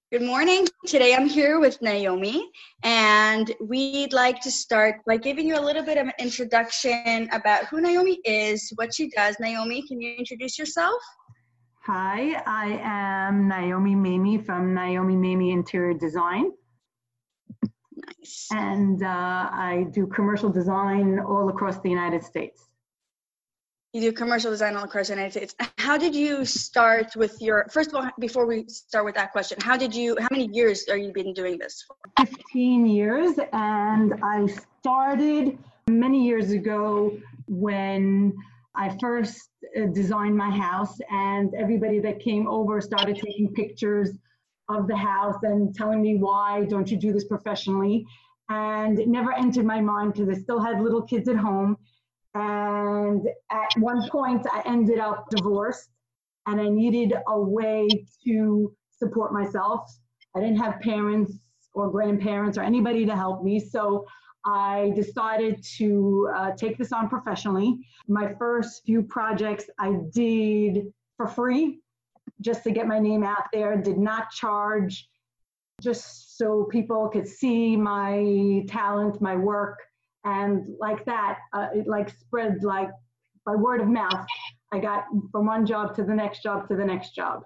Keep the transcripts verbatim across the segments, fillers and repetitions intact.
Good morning. Today I'm here with Naomi, and we'd like to start by giving you a little bit of an introduction about who Naomi is, what she does. Naomi, can you introduce yourself? Hi, I am Naomi Mamie from Naomi Mamie Interior Design. Nice. And uh, I do commercial design all across the United States. You do commercial design all across the United States. How did you start with your, first of all, before we start with that question, how did you, how many years are you been doing this for? fifteen years, and I started many years ago when I first uh, designed my house, and everybody that came over started taking pictures of the house and telling me, why don't you do this professionally? And it never entered my mind because I still had little kids at home. And at one point I ended up divorced, and I needed a way to support myself. I didn't have parents or grandparents or anybody to help me. So I decided to uh, take this on professionally. My first few projects I did for free, just to get my name out there, did not charge, just so people could see my talent, my work. And like that, uh, it like spread like by word of mouth. I got from one job to the next job to the next job.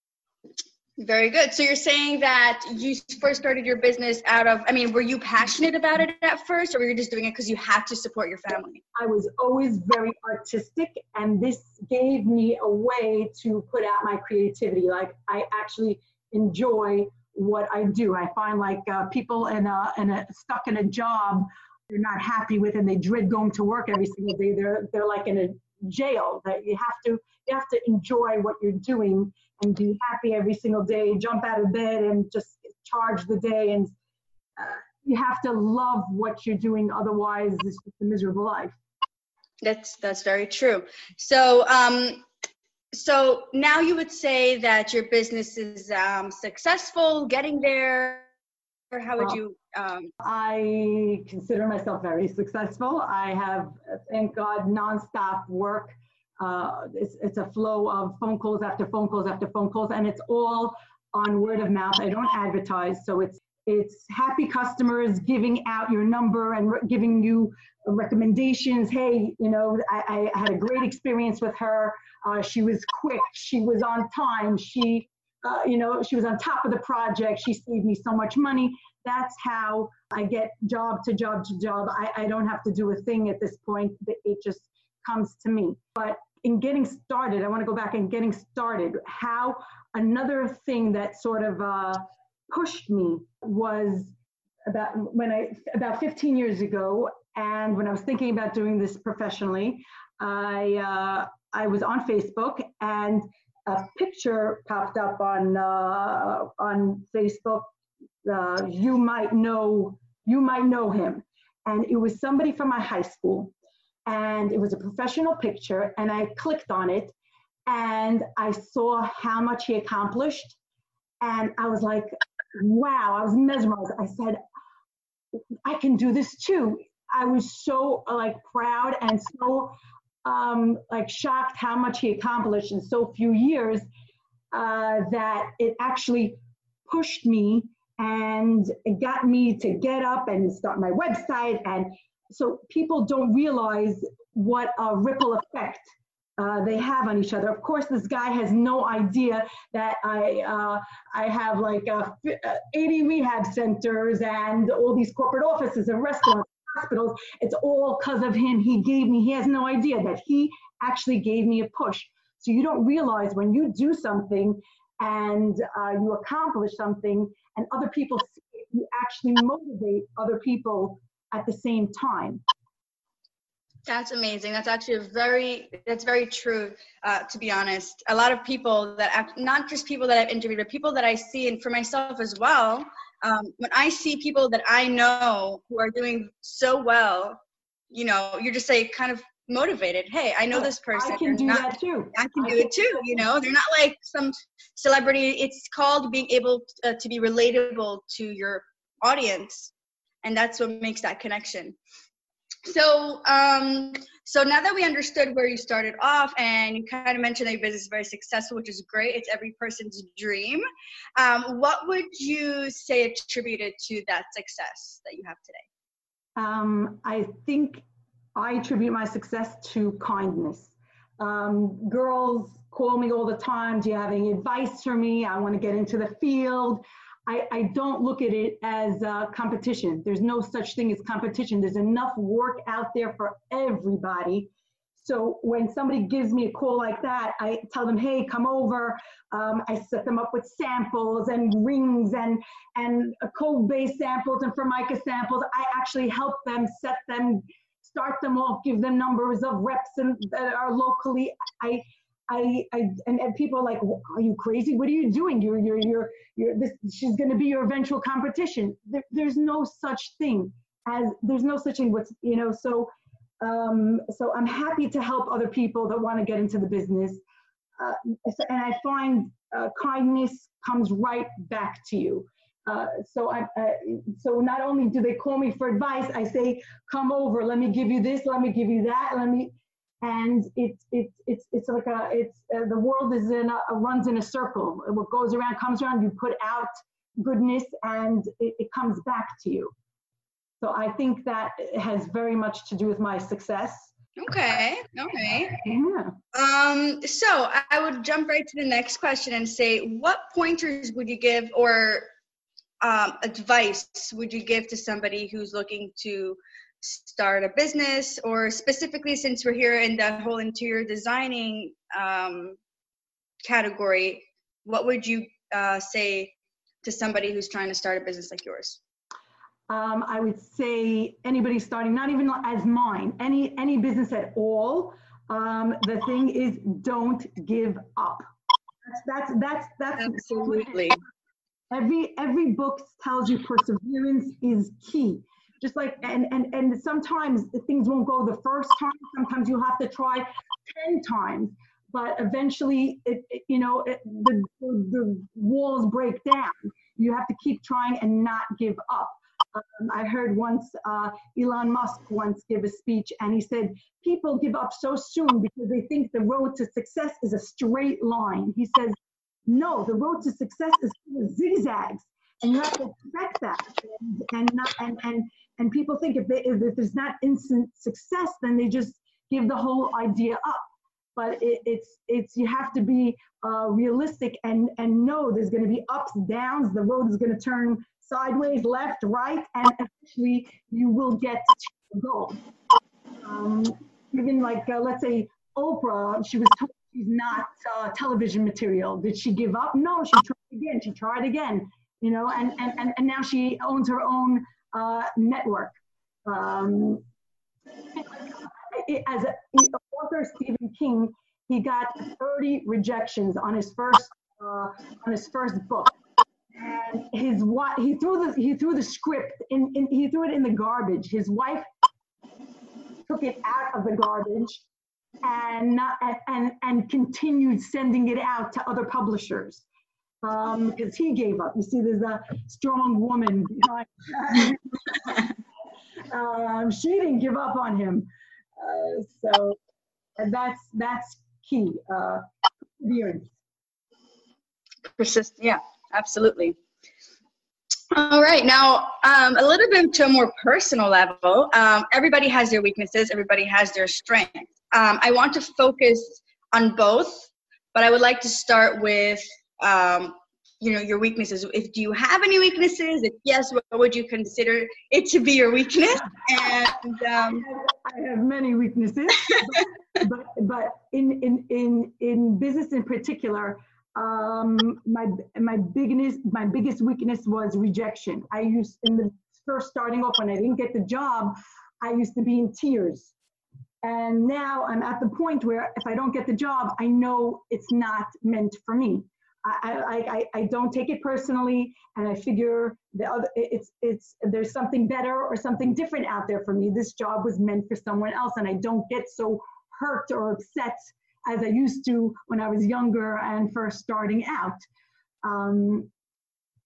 Very good. So you're saying that you first started your business out of, I mean, were you passionate about it at first, or were you just doing it because you had to support your family? I was always very artistic, and this gave me a way to put out my creativity. Like, I actually enjoy what I do. I find like uh, people in a, in a stuck in a job they're not happy with, and they dread going to work every single day. They're they're like in a jail. That you have to you have to enjoy what you're doing and be happy every single day. Jump out of bed and just charge the day. And uh, you have to love what you're doing. Otherwise, it's just a miserable life. That's that's very true. So um, so now you would say that your business is um, successful, getting there. Or how would you? Um... I consider myself very successful. I have, thank God, nonstop work. Uh, it's, it's a flow of phone calls after phone calls after phone calls, and it's all on word of mouth. I don't advertise, so it's it's happy customers giving out your number and re- giving you recommendations. Hey, you know, I, I had a great experience with her. Uh, she was quick. She was on time. She. Uh, you know, she was on top of the project. She saved me so much money. That's how I get job to job to job. I, I don't have to do a thing at this point. It just comes to me. But in getting started, I want to go back and getting started. How another thing that sort of uh, pushed me was about when I about fifteen years ago, and when I was thinking about doing this professionally, I uh, I was on Facebook, and a picture popped up on uh, on Facebook. Uh, you might know you might know him, and it was somebody from my high school, and it was a professional picture. And I clicked on it, and I saw how much he accomplished, and I was like, "Wow!" I was mesmerized. I said, "I can do this too." I was so like proud and so. Um, like shocked how much he accomplished in so few years uh, that it actually pushed me and it got me to get up and start my website. And so people don't realize what a ripple effect uh, they have on each other. Of course, this guy has no idea that I uh, I have like uh, eighty rehab centers and all these corporate offices and restaurants. Hospitals, it's all because of him. He gave me, he has no idea that he actually gave me a push. So you don't realize when you do something and uh, you accomplish something and other people see it, you actually motivate other people at the same time. That's amazing. That's actually a very, that's very true, uh, to be honest. A lot of people that, act, not just people that I've interviewed, but people that I see, and for myself as well, um, when I see people that I know who are doing so well, you know, you're just like kind of motivated. Hey, I know this person. I can do not, that too. I can I do can it too. You know, they're not like some celebrity. It's called being able to, uh, to be relatable to your audience. And that's what makes that connection. So, um, So now that we understood where you started off, and you kind of mentioned that your business is very successful, which is great. It's every person's dream. Um, what would you say attributed to that success that you have today? Um, I think I attribute my success to kindness. Um, girls call me all the time. Do you have any advice for me? I want to get into the field. I, I don't look at it as a competition. There's no such thing as competition. There's enough work out there for everybody. So when somebody gives me a call like that, I tell them, hey, come over. Um, I set them up with samples and rings and, and code-based samples and Formica samples. I actually help them set them, start them off, give them numbers of reps and, that are locally. I, I, I and, and people are like, are you crazy? What are you doing? You're, you're, you're, you're this, she's going to be your eventual competition. There, there's no such thing as, there's no such thing, what's, you know, so, um, so I'm happy to help other people that want to get into the business. Uh, and I find uh, kindness comes right back to you. Uh, so I, uh, so not only do they call me for advice, I say, come over, let me give you this, let me give you that, let me, and it's it's it's it's like a it's uh, the world is in a, runs in a circle. What goes around comes around. You put out goodness, and it, it comes back to you. So I think that has very much to do with my success. Okay. Okay. Yeah. Um. So I would jump right to the next question and say, what pointers would you give, or um, advice would you give to somebody who's looking to start a business, or specifically since we're here in the whole interior designing um, category, what would you uh, say to somebody who's trying to start a business like yours? Um, I would say anybody starting, not even as mine, any any business at all. Um, the thing is, don't give up. That's that's that's that's absolutely. Every every book tells you perseverance is key. Just like, and, and, and sometimes things won't go the first time. Sometimes you'll have to try ten times, but eventually, it, it, you know, it, the, the, the walls break down. You have to keep trying and not give up. Um, I heard once uh, Elon Musk once give a speech, and he said, people give up so soon because they think the road to success is a straight line. He says, no, the road to success is full of zigzags. And you have to expect that, and and not, and, and and people think if, they, if there's not instant success, then they just give the whole idea up. But it, it's it's you have to be uh, realistic and and know there's going to be ups, downs. The road is going to turn sideways, left, right, and eventually you will get to the goal. Um, even like uh, let's say Oprah, she was told she's not uh, television material. Did she give up? No, she tried again. She tried again. You know, and, and, and, and now she owns her own uh, network. Um, as a, author Stephen King, he got thirty rejections on his first uh, on his first book, and his wife he threw the he threw the script in, in he threw it in the garbage. His wife took it out of the garbage and not and and, and continued sending it out to other publishers. Um, because he gave up. You see, there's a strong woman behind. um, she didn't give up on him. Uh, so and that's that's key. Uh, perseverance. Persist. Yeah, absolutely. All right. Now, um, a little bit to a more personal level. Um, everybody has their weaknesses. Everybody has their strengths. Um, I want to focus on both, but I would like to start with um, you know, your weaknesses. If do you have any weaknesses? If yes, what would you consider it to be your weakness? And um, I have many weaknesses, but, but but in in in in business in particular, um, my my biggest my biggest weakness was rejection. I used in the first starting off when I didn't get the job, I used to be in tears. And now I'm at the point where if I don't get the job, I know it's not meant for me. I, I, I, I don't take it personally, and I figure the other, it's, it's, there's something better or something different out there for me. This job was meant for someone else, and I don't get so hurt or upset as I used to when I was younger and first starting out. Um,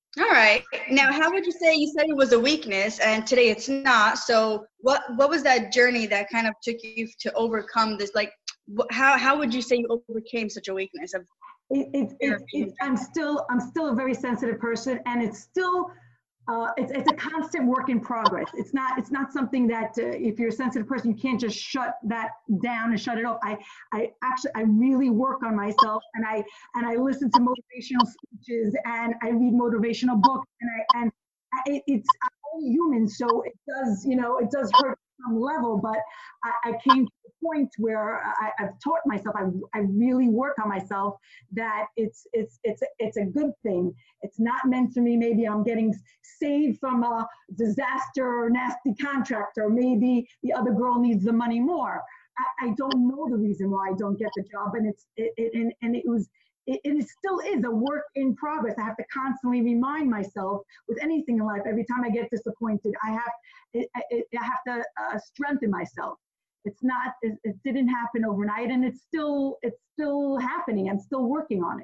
All right. Now, how would you say, you said it was a weakness and today it's not. So what, what was that journey that kind of took you to overcome this? Like, wh- how, how would you say you overcame such a weakness of It, it, fear it, of being it, I'm rejected? still, I'm still a very sensitive person, and it's still, uh, it's, it's a constant work in progress. It's not, it's not something that uh, if you're a sensitive person, you can't just shut that down and shut it off. I, I actually, I really work on myself, and I, and I listen to motivational speeches, and I read motivational books, and I, and I, it, it's, I'm only human, so it does, you know, it does hurt at some level, but I, I came to the point where I, I've taught myself, I, I really work on myself, that it's, it's, it's, it's a good thing. It's not meant for me. Maybe I'm getting saved from a disaster or nasty contract, or maybe the other girl needs the money more. I, I don't know the reason why I don't get the job, and it's it, it and, and it was it, it still is a work in progress. I have to constantly remind myself with anything in life. Every time I get disappointed, I have it, it, I have to uh, strengthen myself. It's not it, it didn't happen overnight, and it's still it's still happening. I'm still working on it.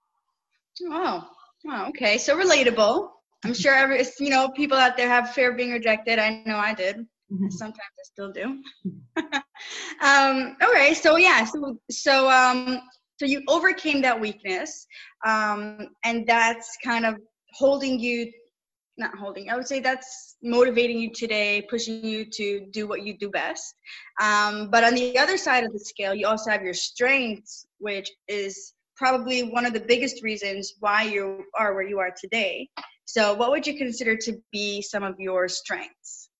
Oh, oh, okay. So relatable. I'm sure every, you know, people out there have fear of being rejected. I know I did. Sometimes I still do. um, okay. So yeah. So, so, um, so you overcame that weakness. Um, and that's kind of holding you, not holding, I would say that's motivating you today, pushing you to do what you do best. Um, but on the other side of the scale, you also have your strengths, which is probably one of the biggest reasons why you are where you are today. So what would you consider to be some of your strengths?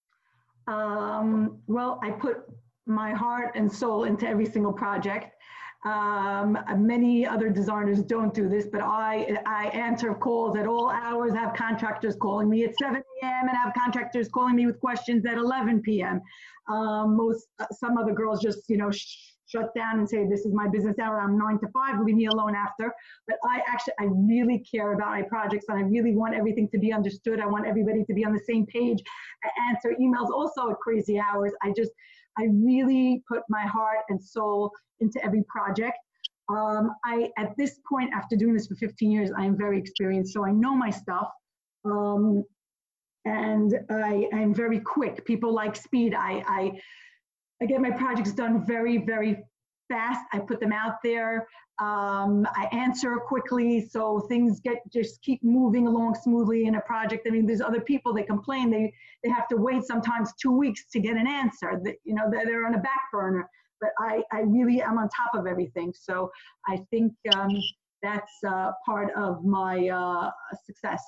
Um, well, I put my heart and soul into every single project. Um, many other designers don't do this, but I, I answer calls at all hours. I have contractors calling me at seven a m and I have contractors calling me with questions at eleven p m Um, most, some other girls just, you know, sh- shut down and say, this is my business hour. I'm nine to five, leave me alone after. But I actually, I really care about my projects, and I really want everything to be understood. I want everybody to be on the same page. I answer emails also at crazy hours. I just, I really put my heart and soul into every project. Um, I, at this point, after doing this for fifteen years, I am very experienced, so I know my stuff. Um, and I am very quick. People like speed. I, I, I get my projects done very, very fast. I put them out there. Um, I answer quickly, so things get just keep moving along smoothly in a project. I mean, there's other people, they complain they they have to wait sometimes two weeks to get an answer. That, you know, they're, they're on a back burner. But I, I really am on top of everything. So I think um, that's uh, part of my uh, success.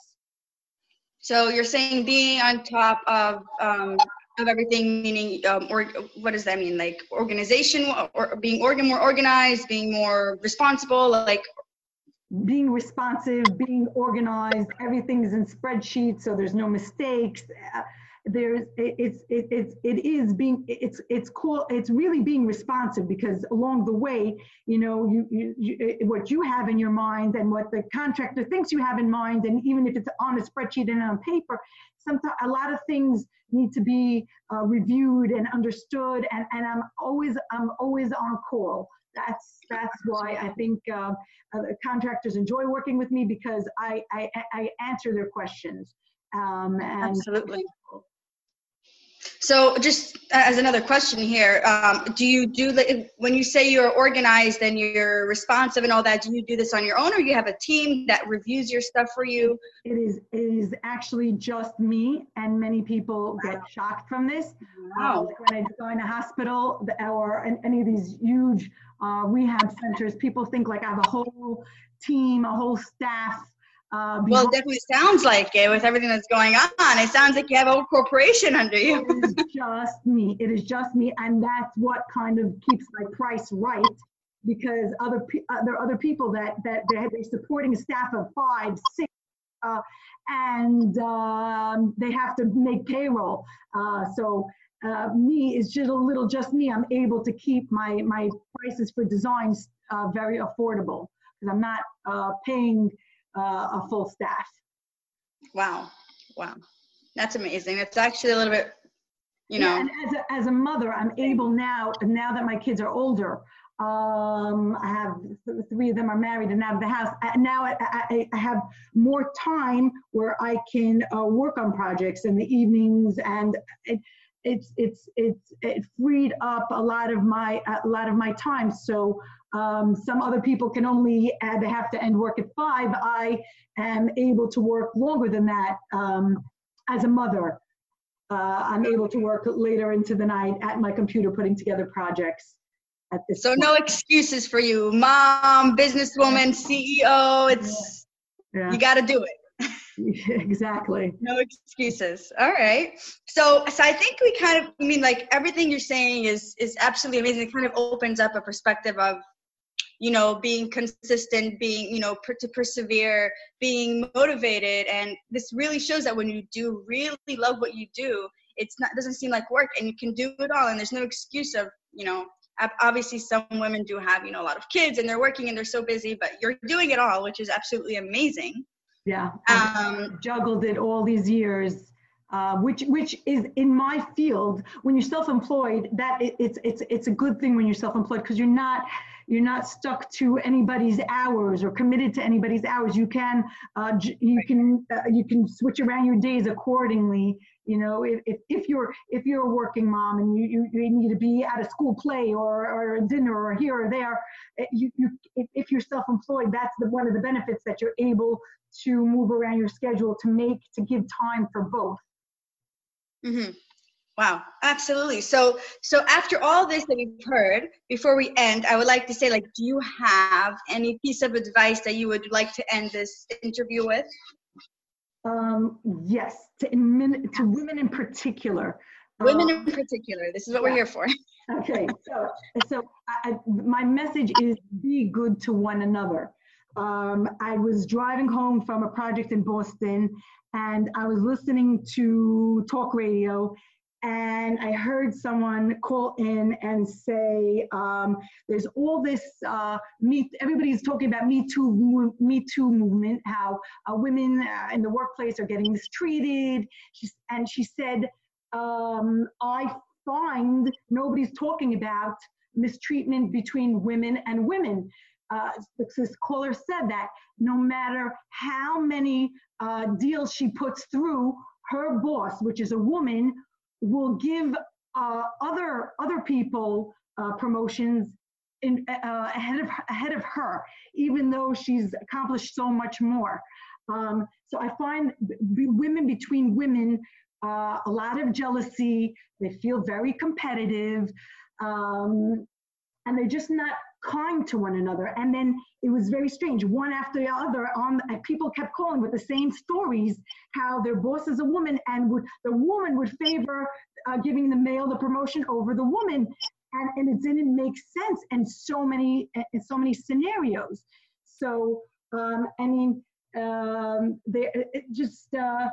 So you're saying being on top of um, of everything, meaning, um, or what does that mean? Like organization, or, or being organ more organized, being more responsible, like Being responsive, being organized, everything is in spreadsheets, so there's no mistakes. Uh, there's it, it's it, it's it is being it's it's cool. It's really being responsive, because along the way, you know, you, you, you what you have in your mind and what the contractor thinks you have in mind, and even if it's on a spreadsheet and on paper, sometimes a lot of things need to be uh, reviewed and understood. And and I'm always I'm always on call. That's that's why I think uh, uh, contractors enjoy working with me, because I I, I answer their questions. Um, and absolutely. So just as another question here, um, do you do the, when you say you're organized and you're responsive and all that, do you do this on your own, or you have a team that reviews your stuff for you? It is it is actually just me, and many people get shocked from this. Wow. Uh, like when I go in a hospital or in any of these huge uh, rehab centers, people think like I have a whole team, a whole staff. Uh, well, it definitely sounds like it with everything that's going on. It sounds like you have a whole corporation under you. It is just me. It is just me, and that's what kind of keeps my price right, because other uh, there are other people that that they're, they're supporting a staff of five, six, uh, and um, they have to make payroll. Uh, so uh, me is just a little just me. I'm able to keep my my prices for designs uh, very affordable, because I'm not uh, paying uh, a full staff. Wow, wow, that's amazing. It's actually a little bit, you know. Yeah, and as a, as a mother, I'm able now, now that my kids are older, Um, I have th- three of them are married and out of the house. I, now I, I, I have more time where I can uh, work on projects in the evenings, and it, it's it's it's it freed up a lot of my a lot of my time. So um, some other people can only uh, they have to end work at five. I am able to work longer than that. Um, as a mother, uh, I'm able to work later into the night at my computer putting together projects. At this so point. no excuses for you, mom, businesswoman, C E O. It's Yeah. you got to do it. Exactly. No excuses. All right. So, so I think we kind of, I mean, like everything you're saying is is absolutely amazing. It kind of opens up a perspective of, you know, being consistent, being, you know, per, to persevere, being motivated, and this really shows that when you do really love what you do, it's not, it doesn't seem like work, and you can do it all, and there's no excuse of, you know. Obviously, some women do have, you know, a lot of kids and they're working and they're so busy, but you're doing it all, which is absolutely amazing. Yeah. Um, juggled it all these years, uh, which which is in my field. When you're self-employed, that it, it's it's it's a good thing when you're self-employed, because you're not you're not stuck to anybody's hours or committed to anybody's hours. You can uh, you can uh, you can switch around your days accordingly. You know, if, if, if you're if you're a working mom and you, you, you need to be at a school play or, or a dinner or here or there, you, you if, if you're self-employed, that's the, one of the benefits, that you're able to move around your schedule to make to give time for both. Mm-hmm. Wow, absolutely. So so after all this that we've heard, before we end, I would like to say, like, do you have any piece of advice that you would like to end this interview with? Um, yes, to, in, to women in particular. Women um, in particular. This is what yeah. we're here for. Okay, so so I, my message is be good to one another. Um, I was driving home from a project in Boston, and I was listening to talk radio, and I heard someone call in and say, um, there's all this, uh, me, everybody's talking about Me Too, Me Too movement, how uh, women uh, in the workplace are getting mistreated. She's, and she said, um, I find nobody's talking about mistreatment between women and women. Uh, this caller said that no matter how many uh, deals she puts through, her boss, which is a woman, will give uh, other other people uh, promotions in, uh, ahead of ahead of her, even though she's accomplished so much more. Um, so I find b- women between women, uh, a lot of jealousy. They feel very competitive, um, and they're just not kind to one another. And then it was very strange. One after the other, on and people kept calling with the same stories, how their boss is a woman, and would, the woman would favor uh, giving the male the promotion over the woman, and, and it didn't make sense in so many in so many scenarios. So um, I mean, um, they it just uh,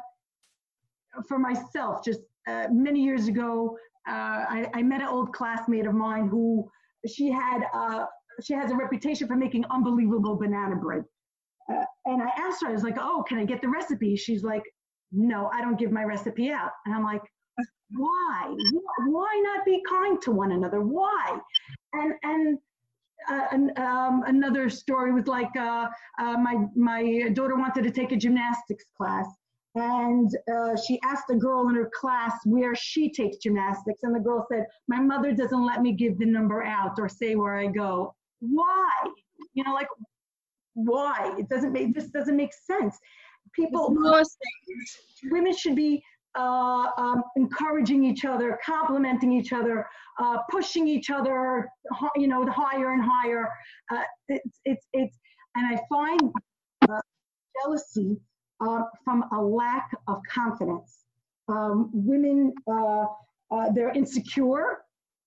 for myself, just uh, many years ago, uh, I, I met an old classmate of mine who she had. Uh, She has a reputation for making unbelievable banana bread. Uh, and I asked her, I was like, oh, can I get the recipe? She's like, no, I don't give my recipe out. And I'm like, why? Why not be kind to one another? Why? And and, uh, and um, another story was like, uh, uh, my, my daughter wanted to take a gymnastics class. And uh, she asked a girl in her class where she takes gymnastics. And the girl said, my mother doesn't let me give the number out or say where I go. Why? You know, like, why? It doesn't make, this doesn't make sense. People, women should be uh, um, encouraging each other, complimenting each other, uh, pushing each other, you know, higher and higher. Uh, it's, it's, it's, and I find uh, jealousy uh, from a lack of confidence. Um, women, uh, uh, they're insecure.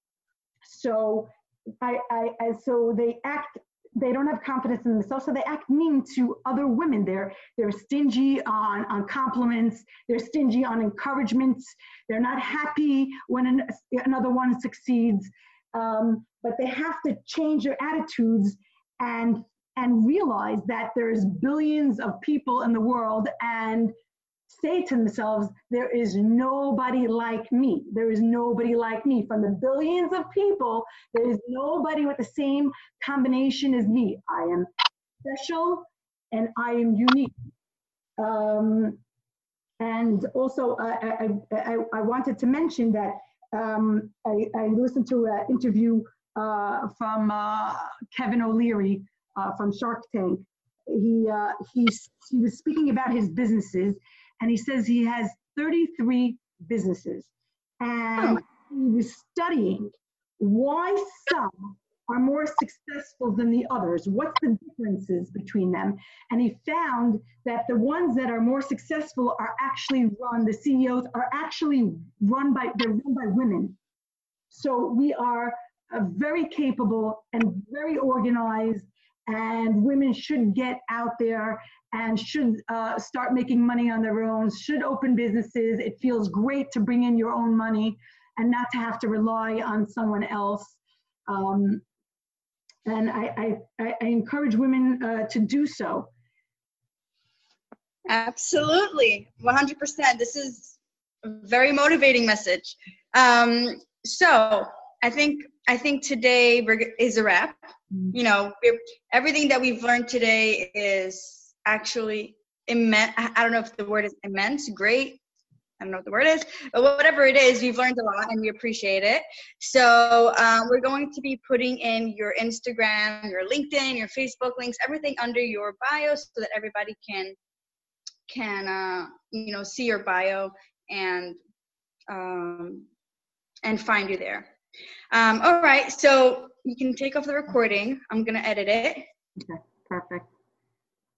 So I, I, I, so they act, they don't have confidence in themselves, so they act mean to other women. They're, they're stingy on, on compliments. They're stingy on encouragements. They're not happy when an, another one succeeds. Um, but they have to change their attitudes and, and realize that there's billions of people in the world, and say to themselves, there is nobody like me. There is nobody like me. From the billions of people, there is nobody with the same combination as me. I am special and I am unique. Um, and also, uh, I, I, I wanted to mention that um, I, I listened to an interview uh, from uh, Kevin O'Leary uh, from Shark Tank. He, uh, he's, he was speaking about his businesses, and he says he has thirty-three businesses. And he was studying why some are more successful than the others. What's the differences between them? And he found that the ones that are more successful are actually run, the C E Os are actually run by, they're run by women. So we are uh, very capable and very organized, and women should get out there and should uh, start making money on their own, should open businesses. It feels great to bring in your own money and not to have to rely on someone else. Um, and I, I, I encourage women uh, to do so. Absolutely, one hundred percent. This is a very motivating message. Um, so I think I think today is a wrap. You know, we're, everything that we've learned today is actually immense. I don't know if the word is immense, great. I don't know what the word is, but whatever it is, we've learned a lot and we appreciate it. So um, we're going to be putting in your Instagram, your LinkedIn, your Facebook links, everything under your bio so that everybody can, can uh, you know, see your bio and, um, and find you there. Um, all right, so you can take off the recording. I'm going to edit it. Okay, perfect.